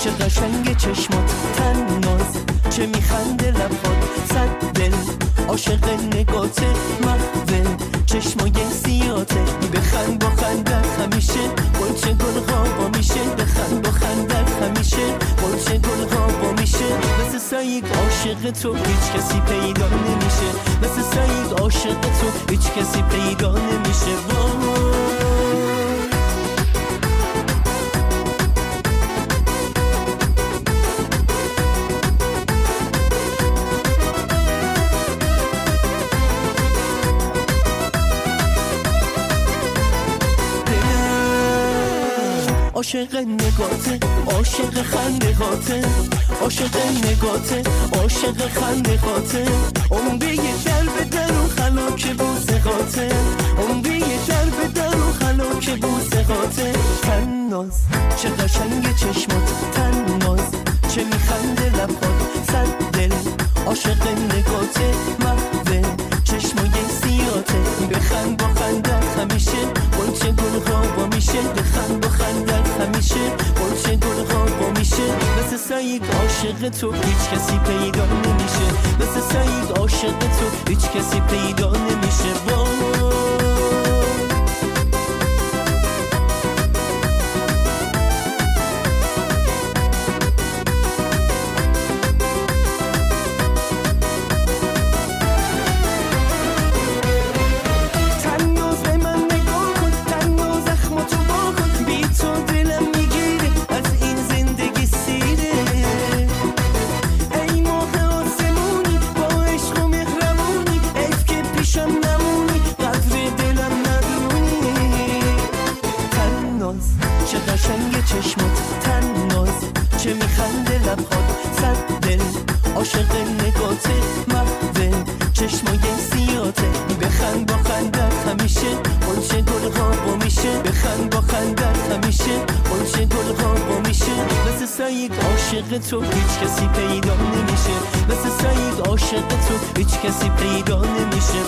چه قشنگ چشمات تناز، چه میخنده لبات صد دل، عاشق نگاته محوه چشمای سیاته. بخند با خندت همیشه گلچه گل غابا میشه، بخند با خندت همیشه گلچه گل غابا میشه. مثل سعید عاشق تو هیچ کسی پیدا نمیشه، مثل سعید عاشق تو هیچ کسی پیدا نمیشه. عاشق نگاته، عاشق خنده هاته، عاشق نگاته، عاشق خنده هاته. عمری در به در و خلاک بوسه هاته، عمری در به در و خلاک بوسه هاته. تناز چه قشنگ چشمات تناز، چه میخنده لبات صد دل، عاشق نگاته محوه چشمای سیاته. بخند با خندت همیشه گلچه گل غابا میشه، بخند با خندت همیشه گلچه گل غابا میشه. مثل سعید عاشق تو هیچ کسی پیدا نمیشه، مثل سعید عاشق تو هیچ کسی پیدا نمیشه. چه قشنگ چشمات تناز، چه میخنده لبات صد دل، عاشق نگاته محوه چشمای سیاته. بخند با خندت همیشه گلچه گل غابا میشه، بخند با خندت همیشه گلچه گل غابا میشه. مثل سعید عاشق تو هیچ کسی پیدا نمیشه، مثل سعید عاشق تو هیچ کسی پیدا نمیشه.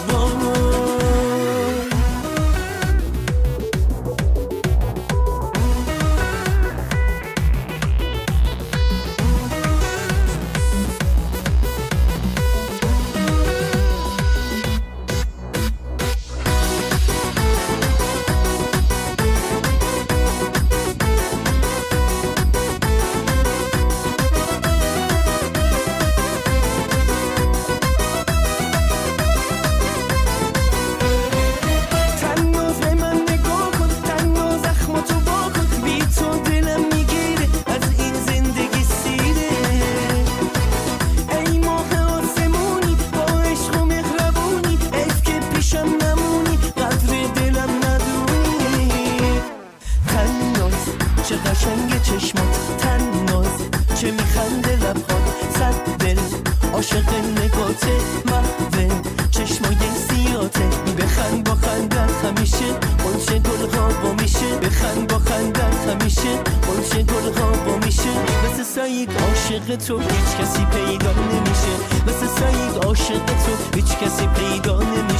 چه قشنگ چشمات تناز، چه میخنده لبات صد دل، عاشق نگاته محوه چشمای سیاته. بخند با خندت همیشه گلچه گل غابا میشه، بخند با خندت همیشه گلچه گل غابا میشه. مثل سعید عاشق تو هیچ کسی پیدا نمیشه، مثل سعید عاشق تو هیچ کسی پیدا نمیشه.